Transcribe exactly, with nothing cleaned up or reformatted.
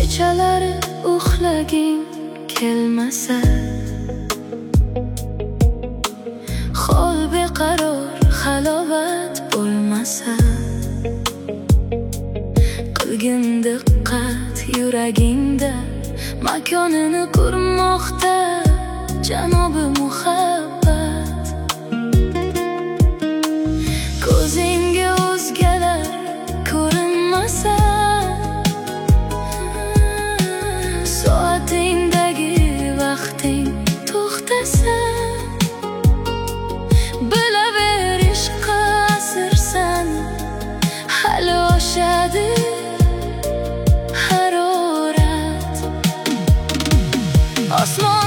kechalari uxlaging kelmasa, hol beqaror halovat bo'lmasa, qilgin diqqat yuragingda makonini qurmoqda janobi muhabbat. Ko'zingga o'zgalar ko'rinmasa, soatingdagi vaqting to'xtasa, bilaver ishqqa asirsan, hali oshadi harorat. Osmon